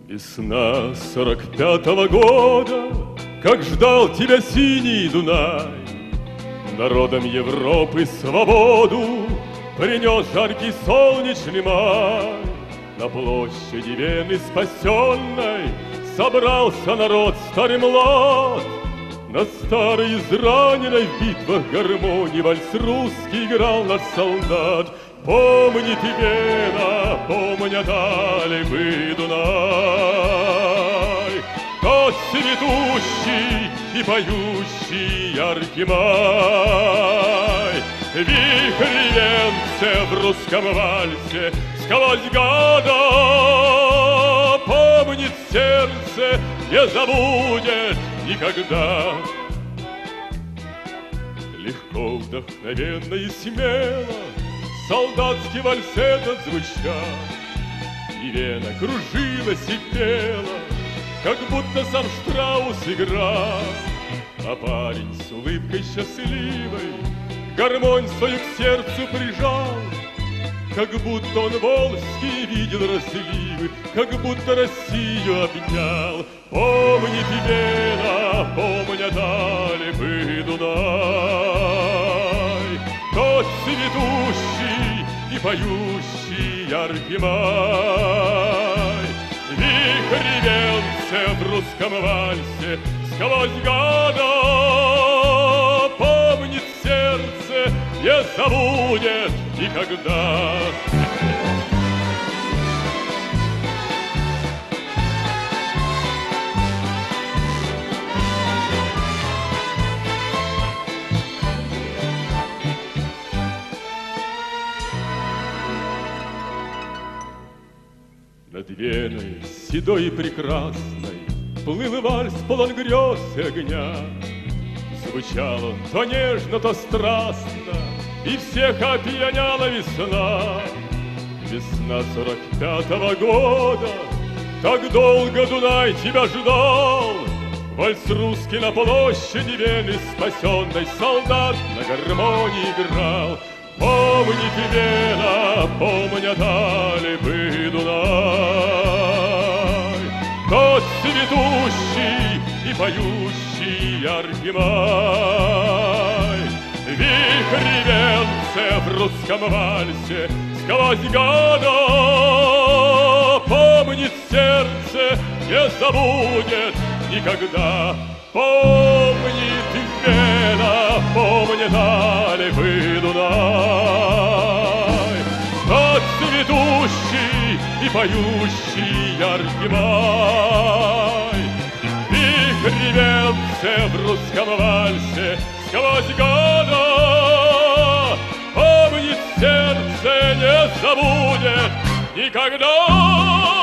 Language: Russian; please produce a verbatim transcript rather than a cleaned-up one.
Весна сорок пятого года, как ждал тебя синий Дунай, народам Европы свободу принес жаркий солнечный май. На площади Вены спасенной собрался народ старый млад. На старой израненной в битвах гармонии вальс русский играл наш солдат. Помни ты, Вена, помнят Альпы Дунай, тот цветущий и поющий яркий май. Вихрь венце в русском вальсе сквозь года помнит сердце, не забудет никогда. Легко, вдохновенно и смело солдатский вальс этот звучал, и Вена кружилась и пела, как будто сам Штраус играл. А парень с улыбкой счастливой гармонь свою к сердцу прижал, как будто он Волжский видел разливы, как будто Россию обнял. Помни ты, Вена, помнят Альпы Дунай, тот цветущий и поющий яркий май. Вихрь венце в русском вальсе сквозь года помнит сердце, не забудет никогда. Над Веной седой и прекрасной плыл вальс полон грез и огня. Звучал он то нежно, то страстно, и всех опьяняла весна. Весна сорок пятого года, так долго Дунай тебя ждал. Вальс русский на площади Вены спасенной солдат на гармонии играл. Помни ты, Вена, помнят Альпы Дунай, тот цветущий и поющий яркий май. Вихрь венце в русском вальсе сквозь года помнит сердце, не забудет никогда. Помни ты, Вена, помнит Альпы Дунай, тот цветущий и поющий яркий май. Вихрь венце в русском вальсе сквозь года помнит сердце, не забудет никогда.